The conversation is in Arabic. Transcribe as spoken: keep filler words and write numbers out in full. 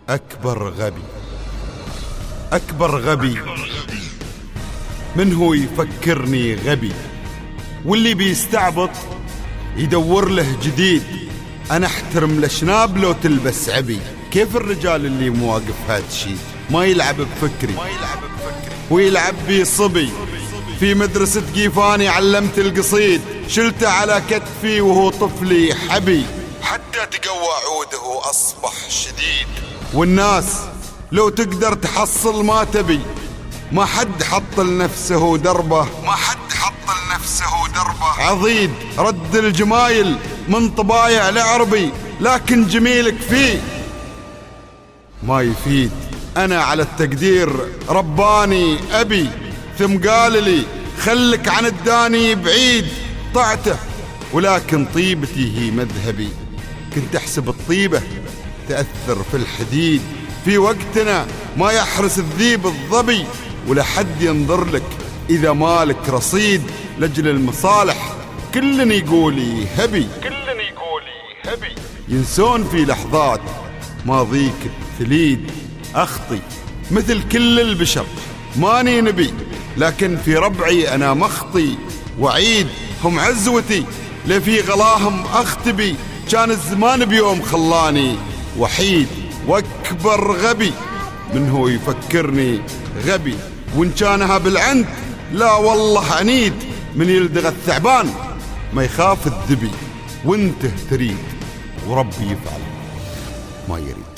أكبر غبي أكبر غبي من هو يفكرني غبي، واللي بيستعبط يدور له جديد. أنا احترم الأشناب لو تلبس عبي. كيف الرجال اللي مواقف هاتشي ما يلعب بفكري ويلعب بي صبي؟ في مدرسة قيفاني علمت القصيد، شلته على كتفي وهو طفلي حبي، حتى تقوى عوده أصبح شديد. والناس لو تقدر تحصل ما تبي، ما حد حط لنفسه دربه ما حد حط لنفسه دربه عضيد. رد الجمايل من طبايع العربي، لكن جميلك فيه ما يفيد. أنا على التقدير رباني أبي، ثم قال لي خلك عن الداني بعيد. طعته ولكن طيبتي هي مذهبي، كنت أحسب الطيبة تأثر في الحديد. في وقتنا ما يحرس الذيب الظبي، ولا حد ينظر لك إذا مالك رصيد. لجل المصالح كلن يقولي هبي كلن يقولي هبي ينسون في لحظات ماضيك الثليد. أخطي مثل كل البشر ماني نبي، لكن في ربعي أنا مخطي وعيد. هم عزوتي لفي غلاهم أختبي، كان الزمان بيوم خلاني وحيد. واكبر غبي من هو يفكرني غبي، وإن كانها بالعند لا والله عنيد. من يلدغ الثعبان ما يخاف الذبي، وانته تريد وربي يفعل ما يريد.